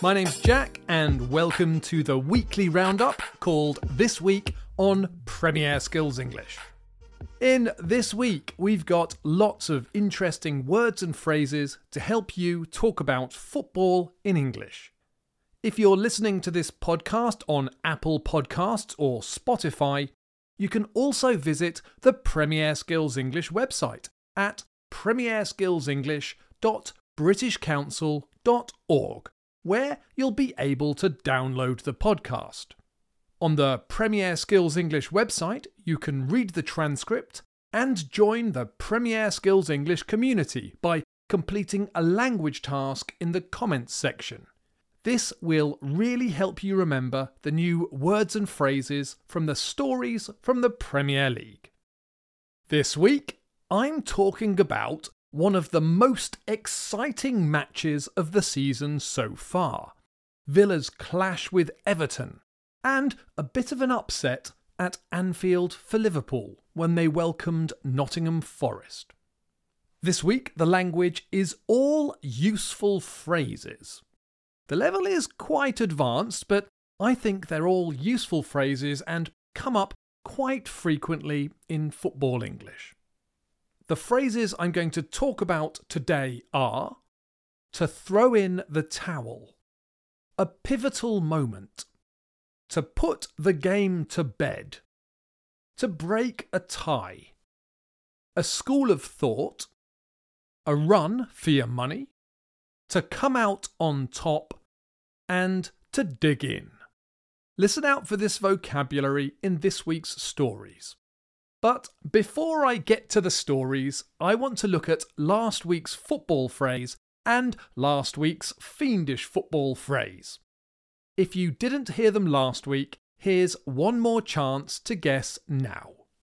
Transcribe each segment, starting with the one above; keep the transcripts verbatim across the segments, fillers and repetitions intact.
My name's Jack, and welcome to the weekly roundup called This Week on Premier Skills English. In this week, we've got lots of interesting words and phrases to help you talk about football in English. If you're listening to this podcast on Apple Podcasts or Spotify, you can also visit the Premier Skills English website at premier skills english dot british council dot org, where you'll be able to download the podcast. On the Premier Skills English website, you can read the transcript and join the Premier Skills English community by completing a language task in the comments section. This will really help you remember the new words and phrases from the stories from the Premier League. This week, I'm talking about one of the most exciting matches of the season so far, Villa's clash with Everton, and a bit of an upset at Anfield for Liverpool when they welcomed Nottingham Forest. This week, the language is all useful phrases. The level is quite advanced, but I think they're all useful phrases and come up quite frequently in football English. The phrases I'm going to talk about today are to throw in the towel, a pivotal moment, to put the game to bed, to break a tie, a school of thought, a run for your money, to come out on top, and to dig in. Listen out for this vocabulary in this week's stories. But before I get to the stories, I want to look at last week's football phrase and last week's fiendish football phrase. If you didn't hear them last week, here's one more chance to guess now.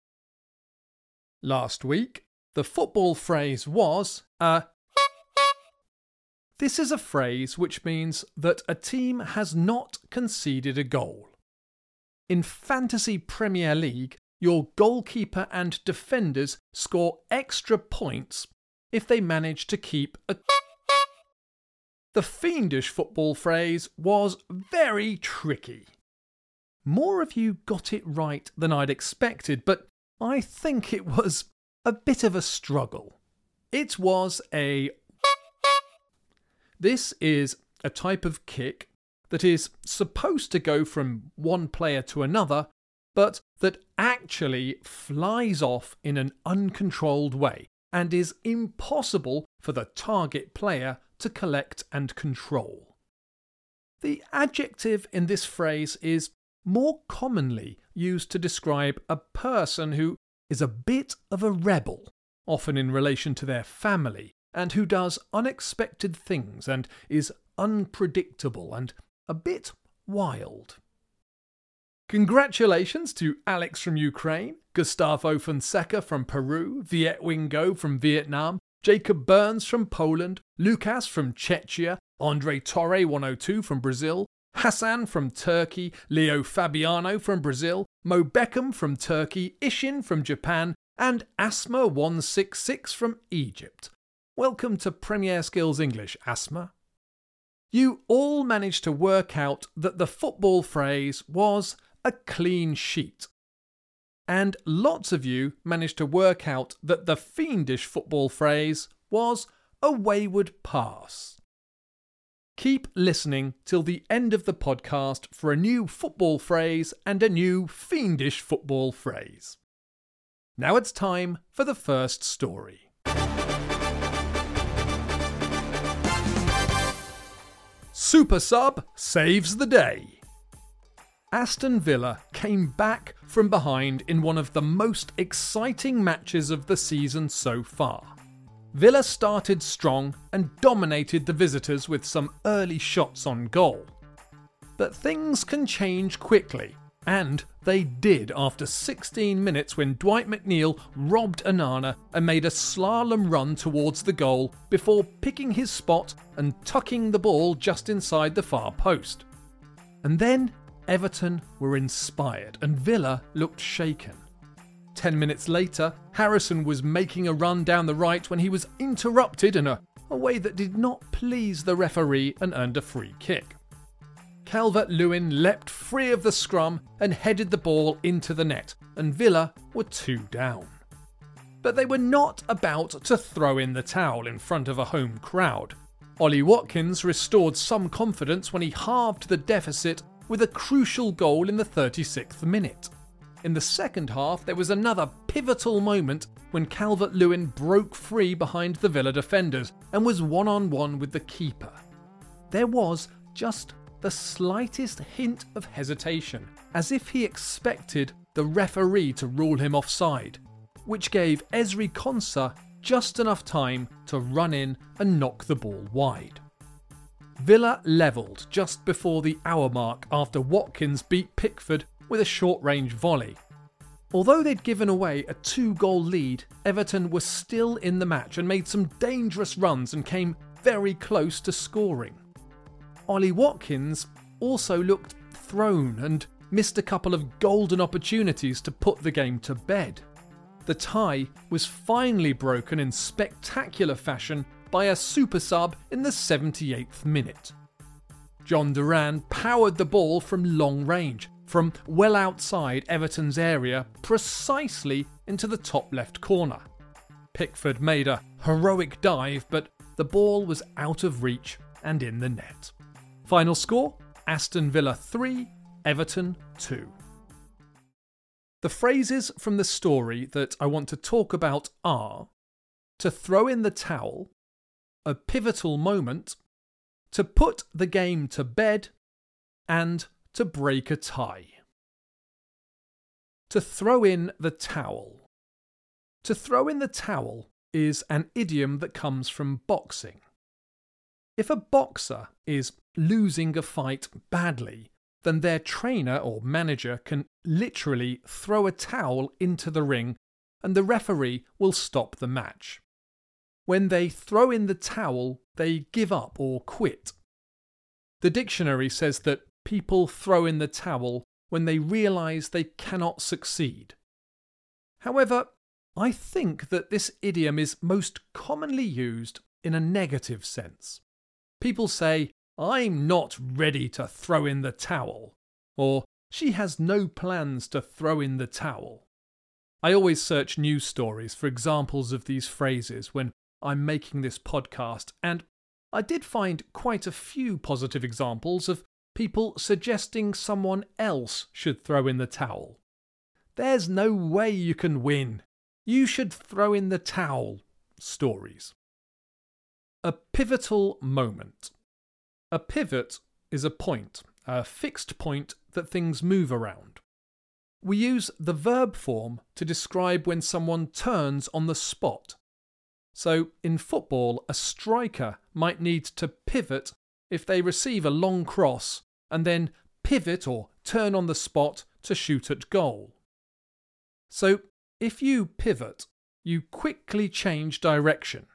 Last week, the football phrase was a This is a phrase which means that a team has not conceded a goal. In Fantasy Premier League, your goalkeeper and defenders score extra points if they manage to keep a The fiendish football phrase was very tricky. More of you got it right than I'd expected, but I think it was a bit of a struggle. It was a This is a type of kick that is supposed to go from one player to another, but that actually flies off in an uncontrolled way and is impossible for the target player to collect and control. The adjective in this phrase is more commonly used to describe a person who is a bit of a rebel, often in relation to their family, and who does unexpected things and is unpredictable and a bit wild. Congratulations to Alex from Ukraine, Gustavo Fonseca from Peru, Viet Wingo from Vietnam, Jacob Burns from Poland, Lucas from Czechia, Andre Torre one oh two from Brazil, Hassan from Turkey, Leo Fabiano from Brazil, Mo Beckham from Turkey, Ishin from Japan, and Asma one six six from Egypt. Welcome to Premier Skills English, Asma. You all managed to work out that the football phrase was a clean sheet. And lots of you managed to work out that the fiendish football phrase was a wayward pass. Keep listening till the end of the podcast for a new football phrase and a new fiendish football phrase. Now it's time for the first story. Super Sub saves the day. Aston Villa came back from behind in one of the most exciting matches of the season so far. Villa started strong and dominated the visitors with some early shots on goal. But things can change quickly, and they did after sixteen minutes when Dwight McNeil robbed Onana and made a slalom run towards the goal before picking his spot and tucking the ball just inside the far post. And then Everton were inspired and Villa looked shaken. Ten minutes later, Harrison was making a run down the right when he was interrupted in a, a way that did not please the referee and earned a free kick. Calvert-Lewin leapt free of the scrum and headed the ball into the net, and Villa were two down. But they were not about to throw in the towel in front of a home crowd. Ollie Watkins restored some confidence when he halved the deficit with a crucial goal in the thirty-sixth minute. In the second half, there was another pivotal moment when Calvert-Lewin broke free behind the Villa defenders and was one-on-one with the keeper. There was just the slightest hint of hesitation, as if he expected the referee to rule him offside, which gave Ezri Konsa just enough time to run in and knock the ball wide. Villa levelled just before the hour mark after Watkins beat Pickford with a short-range volley. Although they'd given away a two-goal lead, Everton were still in the match and made some dangerous runs and came very close to scoring. Ollie Watkins also looked thrown and missed a couple of golden opportunities to put the game to bed. The tie was finally broken in spectacular fashion by a super sub in the seventy-eighth minute. John Duran powered the ball from long range, from well outside Everton's area, precisely into the top left corner. Pickford made a heroic dive, but the ball was out of reach and in the net. Final score, Aston Villa three, Everton two. The phrases from the story that I want to talk about are to throw in the towel, a pivotal moment, to put the game to bed, and to break a tie. To throw in the towel. To throw in the towel is an idiom that comes from boxing. If a boxer is losing a fight badly, then their trainer or manager can literally throw a towel into the ring and the referee will stop the match. When they throw in the towel, they give up or quit. The dictionary says that people throw in the towel when they realise they cannot succeed. However, I think that this idiom is most commonly used in a negative sense. People say, "I'm not ready to throw in the towel," or "she has no plans to throw in the towel." I always search news stories for examples of these phrases when I'm making this podcast, and I did find quite a few positive examples of people suggesting someone else should throw in the towel. "There's no way you can win. You should throw in the towel" stories. A pivotal moment. A pivot is a point, a fixed point that things move around. We use the verb form to describe when someone turns on the spot. So in football, a striker might need to pivot if they receive a long cross and then pivot or turn on the spot to shoot at goal. So if you pivot, you quickly change direction.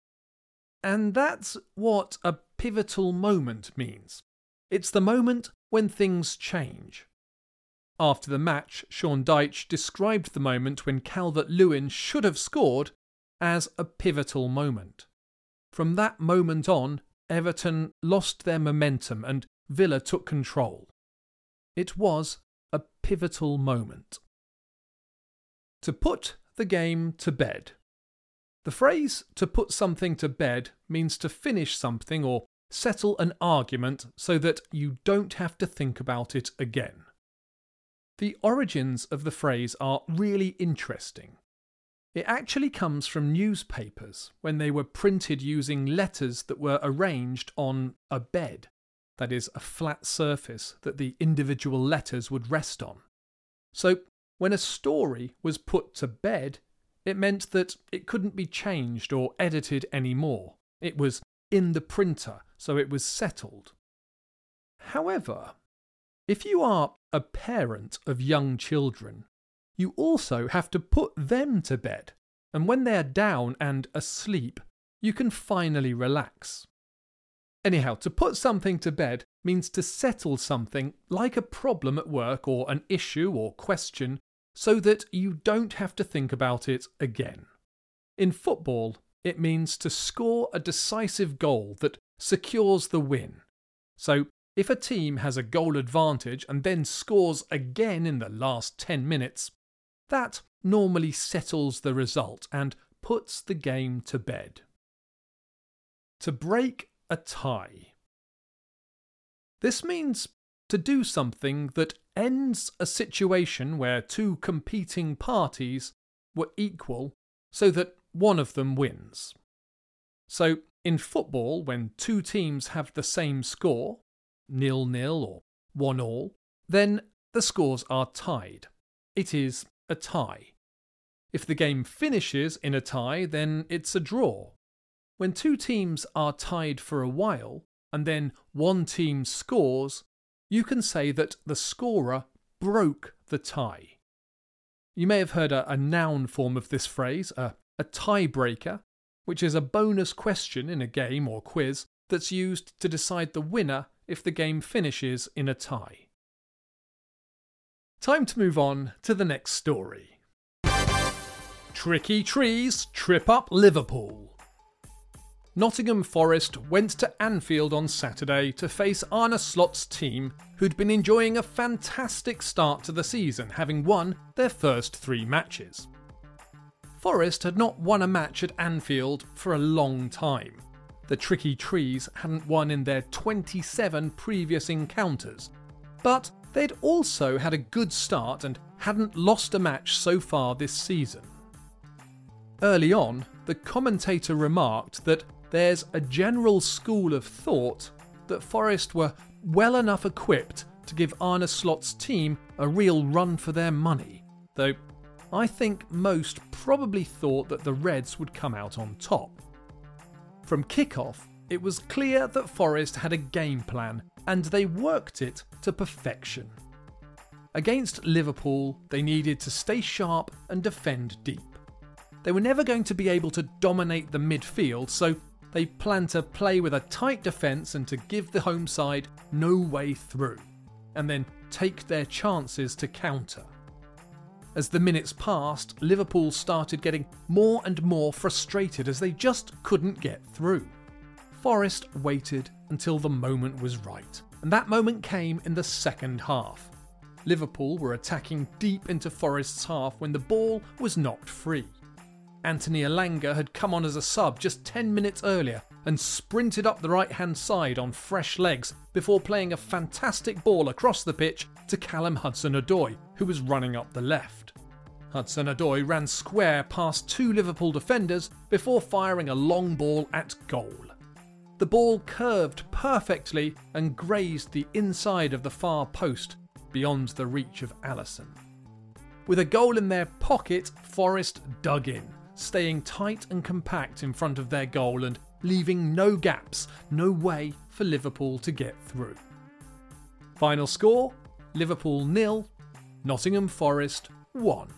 And that's what a pivotal moment means. It's the moment when things change. After the match, Sean Dyche described the moment when Calvert-Lewin should have scored as a pivotal moment. From that moment on, Everton lost their momentum and Villa took control. It was a pivotal moment. To put the game to bed. The phrase "to put something to bed" means to finish something or settle an argument so that you don't have to think about it again. The origins of the phrase are really interesting. It actually comes from newspapers when they were printed using letters that were arranged on a bed, that is, a flat surface that the individual letters would rest on. So when a story was put to bed, it meant that it couldn't be changed or edited anymore. It was in the printer, so it was settled. However, if you are a parent of young children, you also have to put them to bed, and when they are down and asleep, you can finally relax. Anyhow, to put something to bed means to settle something like a problem at work or an issue or question so that you don't have to think about it again. In football, it means to score a decisive goal that secures the win. So if a team has a goal advantage and then scores again in the last ten minutes, that normally settles the result and puts the game to bed. To break a tie. This means to do something that ends a situation where two competing parties were equal so that one of them wins. So, in football, when two teams have the same score, nil-nil or one-all, then the scores are tied. It is a tie. If the game finishes in a tie, then it's a draw. When two teams are tied for a while, and then one team scores, you can say that the scorer broke the tie. You may have heard a, a noun form of this phrase, a, a tiebreaker, which is a bonus question in a game or quiz that's used to decide the winner if the game finishes in a tie. Time to move on to the next story. Tricky trees trip up Liverpool. Nottingham Forest went to Anfield on Saturday to face Arne Slot's team, who'd been enjoying a fantastic start to the season, having won their first three matches. Forest had not won a match at Anfield for a long time. The Tricky Trees hadn't won in their twenty-seven previous encounters, but they'd also had a good start and hadn't lost a match so far this season. Early on, the commentator remarked that there's a general school of thought that Forest were well enough equipped to give Arne Slot's team a real run for their money, though I think most probably thought that the Reds would come out on top. From kick-off, it was clear that Forest had a game plan and they worked it to perfection. Against Liverpool, they needed to stay sharp and defend deep. They were never going to be able to dominate the midfield, so they planned to play with a tight defence and to give the home side no way through, and then take their chances to counter. As the minutes passed, Liverpool started getting more and more frustrated as they just couldn't get through. Forest waited until the moment was right, and that moment came in the second half. Liverpool were attacking deep into Forest's half when the ball was knocked free. Anthony Elanga had come on as a sub just ten minutes earlier and sprinted up the right-hand side on fresh legs before playing a fantastic ball across the pitch to Callum Hudson-Odoi, who was running up the left. Hudson-Odoi ran square past two Liverpool defenders before firing a long ball at goal. The ball curved perfectly and grazed the inside of the far post, beyond the reach of Alisson. With a goal in their pocket, Forest dug in, staying tight and compact in front of their goal and leaving no gaps, no way for Liverpool to get through. Final score, Liverpool nil, Nottingham Forest one.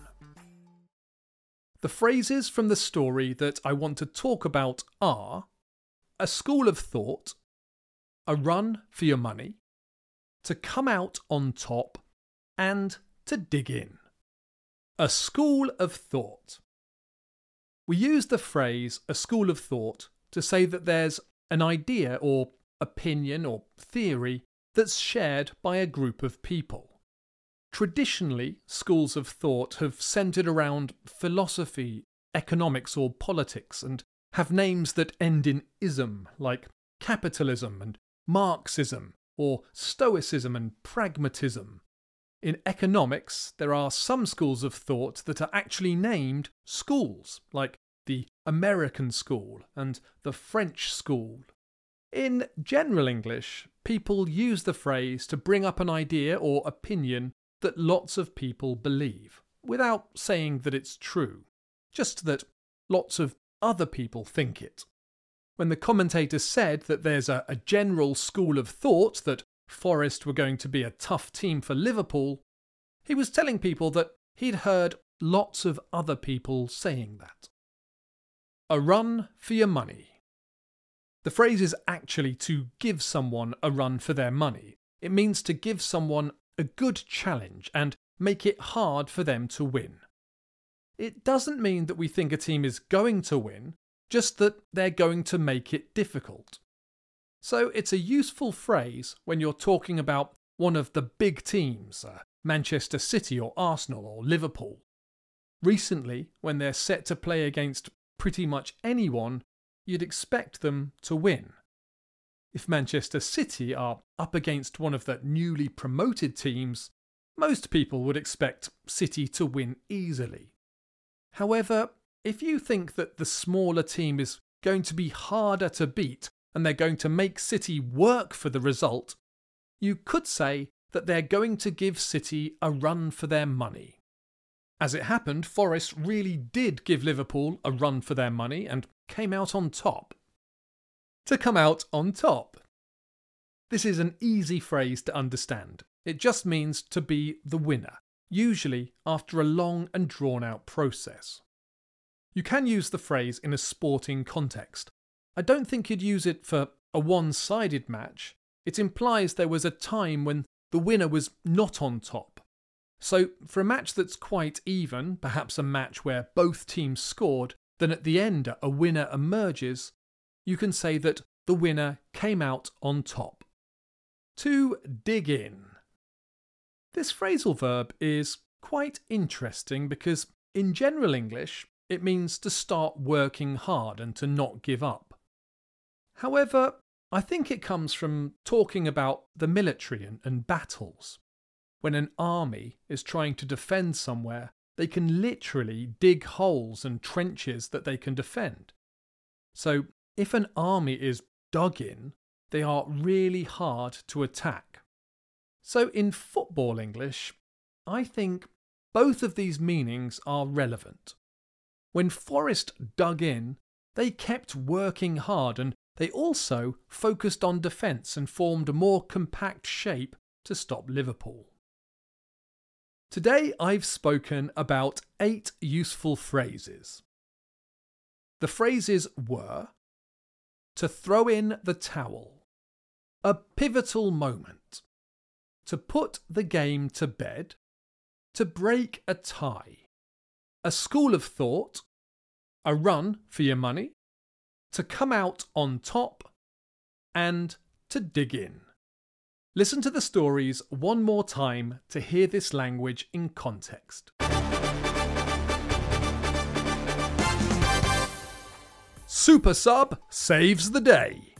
The phrases from the story that I want to talk about are a school of thought, a run for your money, to come out on top, and to dig in. A school of thought. We use the phrase a school of thought to say that there's an idea or opinion or theory that's shared by a group of people. Traditionally, schools of thought have centred around philosophy, economics or politics and have names that end in ism, like capitalism and Marxism, or Stoicism and pragmatism. In economics, there are some schools of thought that are actually named schools, like the American school and the French school. In general English, people use the phrase to bring up an idea or opinion that lots of people believe, without saying that it's true, just that lots of other people think it. When the commentator said that there's a, a general school of thought that Forest were going to be a tough team for Liverpool, he was telling people that he'd heard lots of other people saying that. A run for your money. The phrase is actually to give someone a run for their money. It means to give someone a good challenge and make it hard for them to win. It doesn't mean that we think a team is going to win, just that they're going to make it difficult. So it's a useful phrase when you're talking about one of the big teams, uh, Manchester City or Arsenal or Liverpool. Recently, when they're set to play against pretty much anyone, you'd expect them to win. If Manchester City are up against one of the newly promoted teams, most people would expect City to win easily. However, if you think that the smaller team is going to be harder to beat and they're going to make City work for the result, you could say that they're going to give City a run for their money. As it happened, Forest really did give Liverpool a run for their money and came out on top. To come out on top. This is an easy phrase to understand. It just means to be the winner, usually after a long and drawn-out process. You can use the phrase in a sporting context. I don't think you'd use it for a one-sided match. It implies there was a time when the winner was not on top. So for a match that's quite even, perhaps a match where both teams scored, then at the end a winner emerges, you can say that the winner came out on top. To dig in. This phrasal verb is quite interesting because in general English it means to start working hard and to not give up. However, I think it comes from talking about the military and, and battles. When an army is trying to defend somewhere, they can literally dig holes and trenches that they can defend. So if an army is dug in, they are really hard to attack. So in football English, I think both of these meanings are relevant. When Forest dug in, they kept working hard and they also focused on defence and formed a more compact shape to stop Liverpool. Today I've spoken about eight useful phrases. The phrases were: to throw in the towel, a pivotal moment, to put the game to bed, to break a tie, a school of thought, a run for your money, to come out on top, and to dig in. Listen to the stories one more time to hear this language in context. Super Sub saves the day.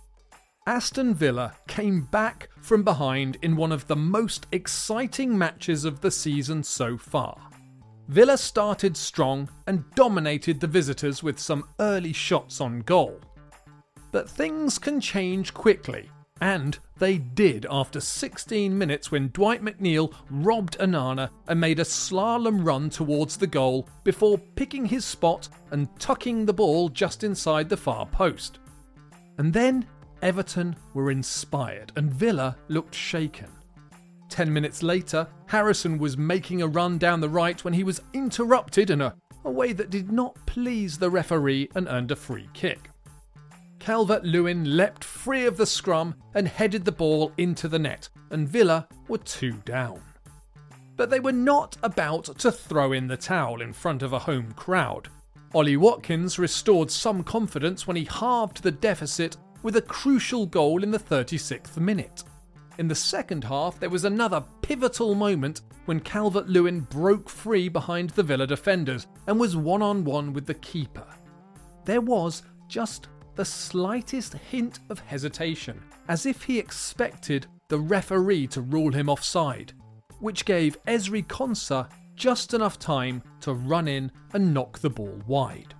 Aston Villa came back from behind in one of the most exciting matches of the season so far. Villa started strong and dominated the visitors with some early shots on goal. But things can change quickly, and they did after sixteen minutes when Dwight McNeil robbed Onana and made a slalom run towards the goal before picking his spot and tucking the ball just inside the far post. And then Everton were inspired and Villa looked shaken. Ten minutes later, Harrison was making a run down the right when he was interrupted in a, a way that did not please the referee and earned a free kick. Calvert-Lewin leapt free of the scrum and headed the ball into the net, and Villa were two down. But they were not about to throw in the towel in front of a home crowd. Ollie Watkins restored some confidence when he halved the deficit with a crucial goal in the thirty-sixth minute. In the second half, there was another pivotal moment when Calvert-Lewin broke free behind the Villa defenders and was one-on-one with the keeper. There was just the slightest hint of hesitation, as if he expected the referee to rule him offside, which gave Ezri Konsa just enough time to run in and knock the ball wide.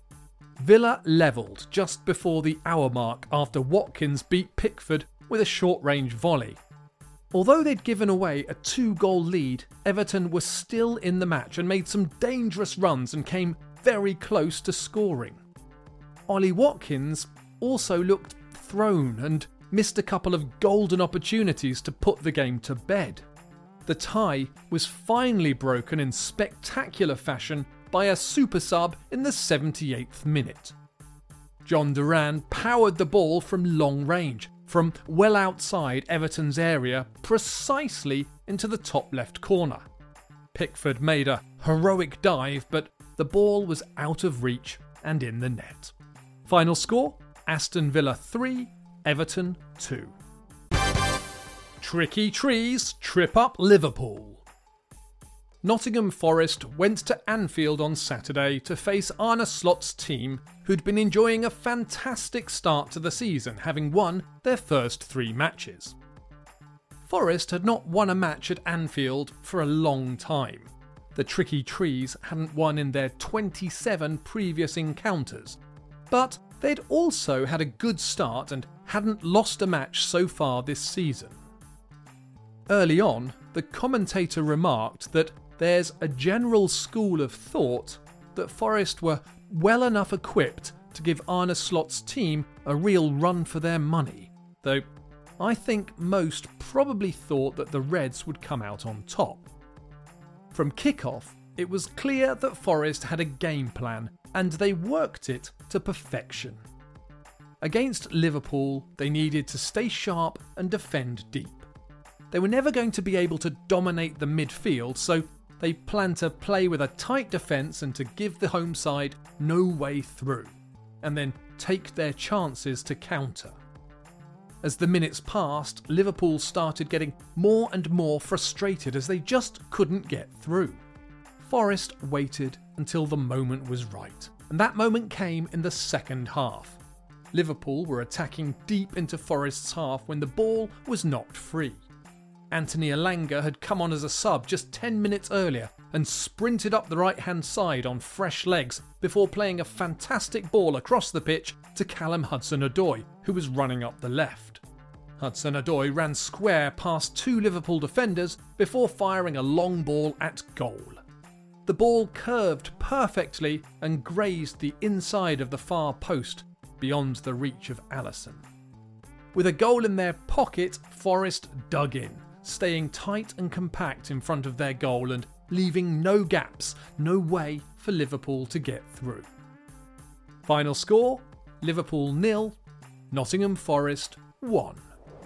Villa levelled just before the hour mark after Watkins beat Pickford with a short-range volley. Although they'd given away a two-goal lead, Everton were still in the match and made some dangerous runs and came very close to scoring. Ollie Watkins also looked thrown and missed a couple of golden opportunities to put the game to bed. The tie was finally broken in spectacular fashion by a super sub in the seventy-eighth minute. John Duran powered the ball from long range, from well outside Everton's area, precisely into the top left corner. Pickford made a heroic dive, but the ball was out of reach and in the net. Final score, Aston Villa three, Everton two. Tricky trees trip up Liverpool. Nottingham Forest went to Anfield on Saturday to face Arne Slot's team, who'd been enjoying a fantastic start to the season, having won their first three matches. Forest had not won a match at Anfield for a long time. The Tricky Trees hadn't won in their twenty-seven previous encounters, but they'd also had a good start and hadn't lost a match so far this season. Early on, the commentator remarked that there's a general school of thought that Forest were well enough equipped to give Arne Slot's team a real run for their money, though I think most probably thought that the Reds would come out on top. From kick-off, it was clear that Forest had a game plan and they worked it to perfection. Against Liverpool, they needed to stay sharp and defend deep. They were never going to be able to dominate the midfield, so they planned to play with a tight defence and to give the home side no way through, and then take their chances to counter. As the minutes passed, Liverpool started getting more and more frustrated as they just couldn't get through. Forest waited until the moment was right, and that moment came in the second half. Liverpool were attacking deep into Forest's half when the ball was knocked free. Anthony Elanga had come on as a sub just ten minutes earlier and sprinted up the right-hand side on fresh legs before playing a fantastic ball across the pitch to Callum Hudson-Odoi, who was running up the left. Hudson-Odoi ran square past two Liverpool defenders before firing a long ball at goal. The ball curved perfectly and grazed the inside of the far post beyond the reach of Alisson. With a goal in their pocket, Forest dug in, staying tight and compact in front of their goal and leaving no gaps, no way for Liverpool to get through. Final score, Liverpool nil, Nottingham Forest one.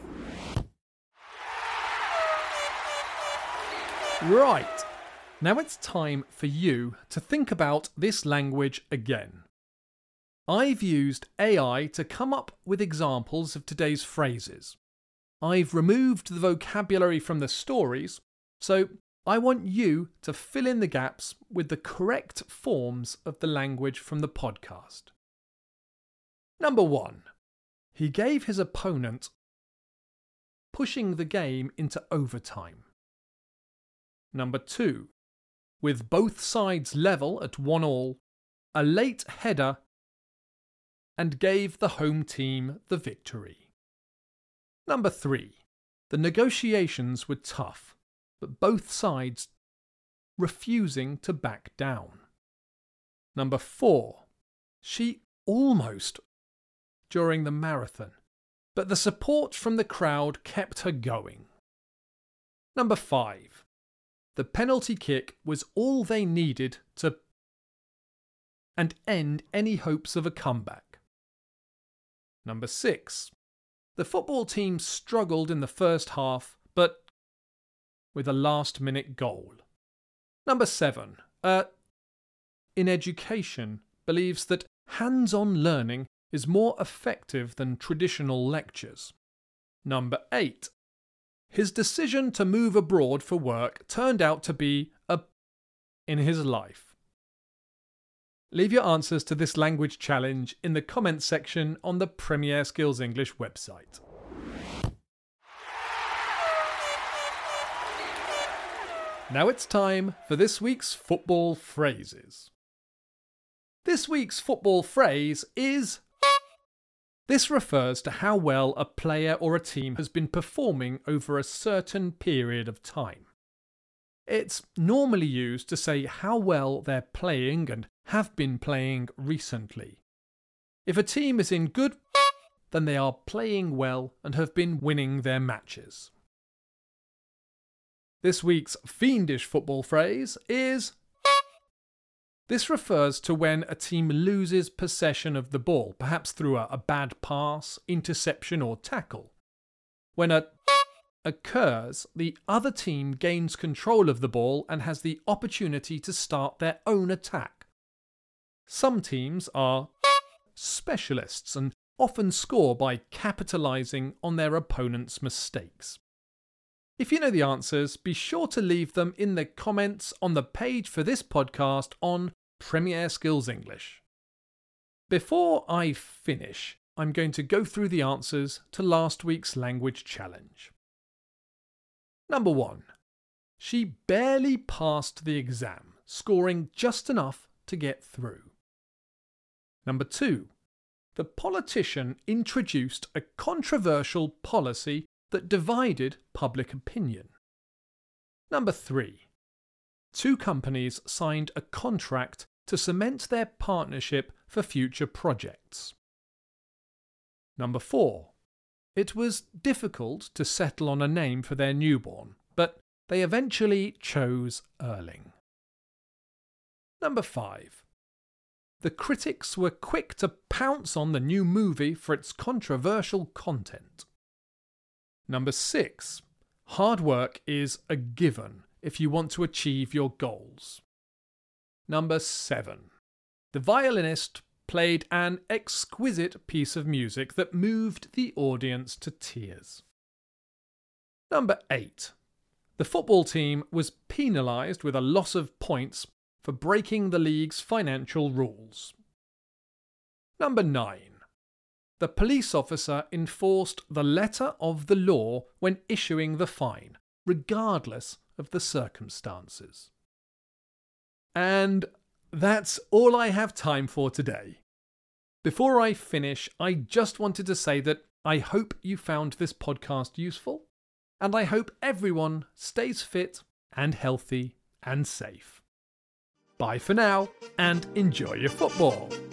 Right, now it's time for you to think about this language again. I've used A I to come up with examples of today's phrases. I've removed the vocabulary from the stories, so I want you to fill in the gaps with the correct forms of the language from the podcast. Number one. He gave his opponent, pushing the game into overtime. Number two. With both sides level at one all, a late header and gave the home team the victory. Number three. The negotiations were tough, but both sides refusing to back down. Number four. She almost during the marathon, but the support from the crowd kept her going. Number five. The penalty kick was all they needed to and end any hopes of a comeback. Number six. The football team struggled in the first half, but with a last-minute goal. Number seven. Uh, in education, believes that hands-on learning is more effective than traditional lectures. Number eight. His decision to move abroad for work turned out to be a in his life. Leave your answers to this language challenge in the comments section on the Premier Skills English website. Now it's time for this week's football phrases. This week's football phrase is... This refers to how well a player or a team has been performing over a certain period of time. It's normally used to say how well they're playing and have been playing recently. If a team is in good, then they are playing well and have been winning their matches. This week's fiendish football phrase is... This refers to when a team loses possession of the ball, perhaps through a, a bad pass, interception or tackle. When a occurs, the other team gains control of the ball and has the opportunity to start their own attack. Some teams are specialists and often score by capitalising on their opponent's mistakes. If you know the answers, be sure to leave them in the comments on the page for this podcast on Premier Skills English. Before I finish, I'm going to go through the answers to last week's language challenge. Number one. She barely passed the exam, scoring just enough to get through. Number two. The politician introduced a controversial policy that divided public opinion. Number three. Two companies signed a contract to cement their partnership for future projects. Number four. It was difficult to settle on a name for their newborn, but they eventually chose Erling. Number five. The critics were quick to pounce on the new movie for its controversial content. Number six. Hard work is a given if you want to achieve your goals. Number seven. The violinist played an exquisite piece of music that moved the audience to tears. Number eight. The football team was penalised with a loss of points for breaking the league's financial rules. Number nine. The police officer enforced the letter of the law when issuing the fine, regardless of the circumstances. And that's all I have time for today. Before I finish, I just wanted to say that I hope you found this podcast useful, and I hope everyone stays fit and healthy and safe. Bye for now, and enjoy your football.